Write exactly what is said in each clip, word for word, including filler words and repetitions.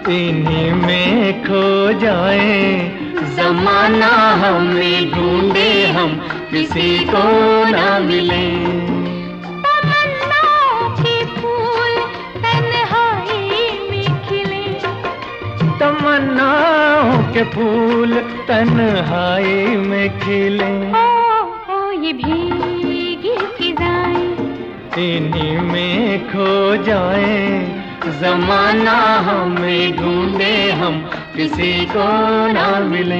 इन्हीं में खो जाए, जमाना हमें ढूंढे हम किसी को ना मिले। तमन्नाओं के फूल तन्हाई में खिले, तमन्नाओं के फूल तन्हाई में खिले। ओ, ओ ये भीगी फिजाएं इन्हीं में खो जाए, जमाना हमें ढूंढे हम किसी को ना मिले।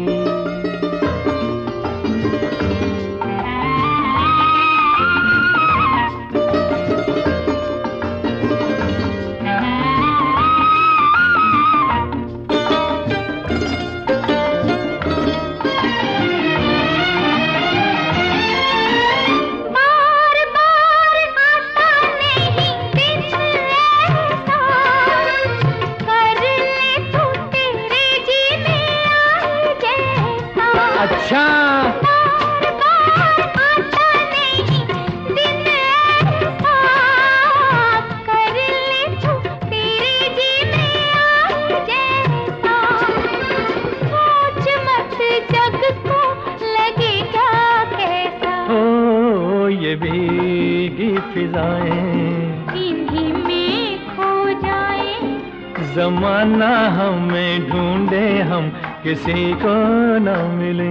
अच्छा बार बार आता नहीं दिन ऐसा, कर ले तू तेरे जी में आए जैसा। सोच मत जग को लगे क्या कैसा, ओ ये भीगी फिजाएं इन्हीं में खो जाए, जमाना हमें ढूंढे हम किसी को न मिले।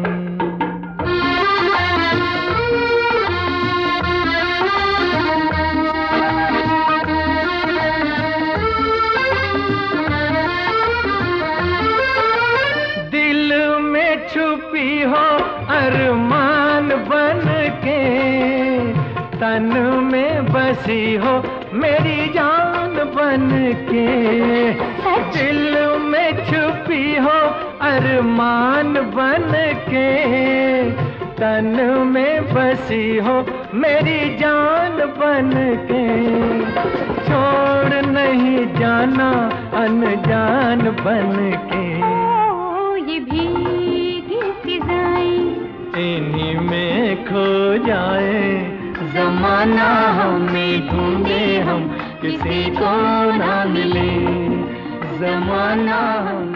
दिल में छुपी हो अरमान बन के, तन में बसी हो मेरी जान बन के। दिल में छुपी हो अरमान बन के, तन में बसी हो मेरी जान बन के। छोड़ नहीं जाना अनजान बन के, ओ ये भीगी फिजाएं इन्हीं में खो जाए, जमाना हमें ढूंढे हम किसी को ना मिले। जमाना हम